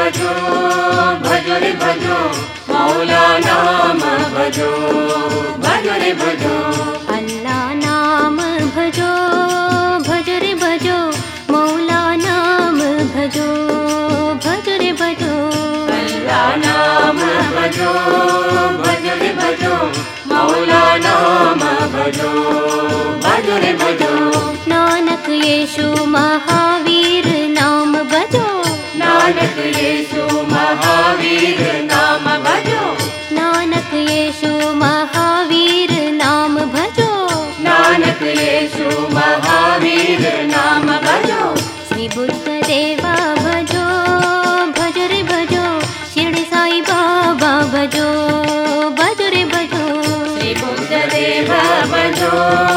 भजो भजो रे भजो मौला नाम भजो रे भजो अल्लाह नाम भजो रे भजो मौला नाम भजो रे भजो अल्लाह नाम भजो रे भजो मौला नाम भजो रे भजो नानक यीशु महावीर नाम भजो नानक यीशु महावीर नाम भजो नानक यीशु महावीर नाम भजो नानक यीशु महावीर नाम भजो श्री बुद्ध देवा भजो रे भजो शिरडी साई बाबा भजो रे भजो श्री बुद्ध देवा भजो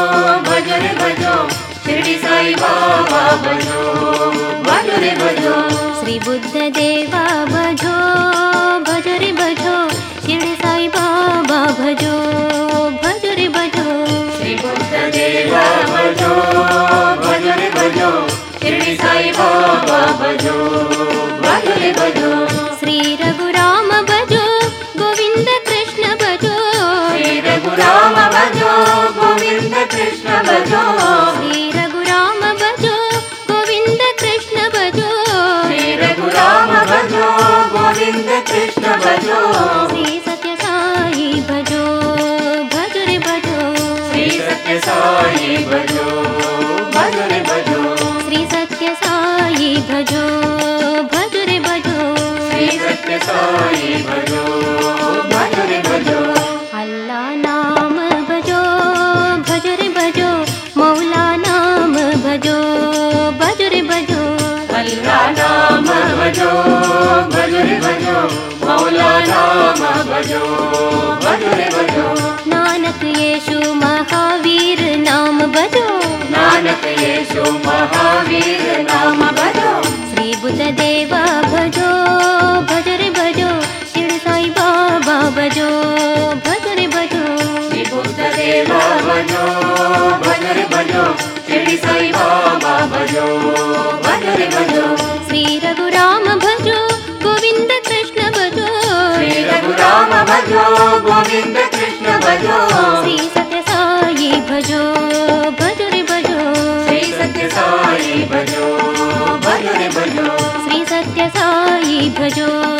रे भजो शिरडी साई बाबा भजो रे भजो श्री बुद्ध देवा भजो रे भजो शिरडी साई बाबा भजो रे भजो श्री बुद्ध देवा भजो रे भजो शिरडी साई बाबा भजो रे भजो श्री रघुराम भजो गोविंद कृष्ण भजो श्री रघुराम भजो गोविंद कृष्ण भजो श्री रघुराम भजो गोविंद कृष्ण भजो श्री रघुराम भजो गोविंद कृष्ण भजो श्री सत्य साई भजो रे भजो श्री सत्य साई भजो रे भजो श्री सत्य साई भजो रे भजो श्री सत्य साई भजो रे भजो अल्लाह नाम भजो रे भजो मौला नाम भजो रे भजो अल्लाह नाम भजो रे भजो मौला नाम भजो रे भजो नानक यीशु महावीर नाम भजो नानक यीशु महावीर नाम भजो श्री बुद्ध देवा भजो रे भजो शिरडी साई बाबा भजो रे भजो श्री बुद्ध देवा भजो रे भजो शिरडी साई बाबा भजो रे भजो श्री रघुराम भजो गोविंद कृष्ण भजो श्री रघुराम भजो गोविंद कृष्ण भजो श्री सत्य साई भजो रे भजो श्री सत्य साई भजो रे भजो श्री सत्य साई भजो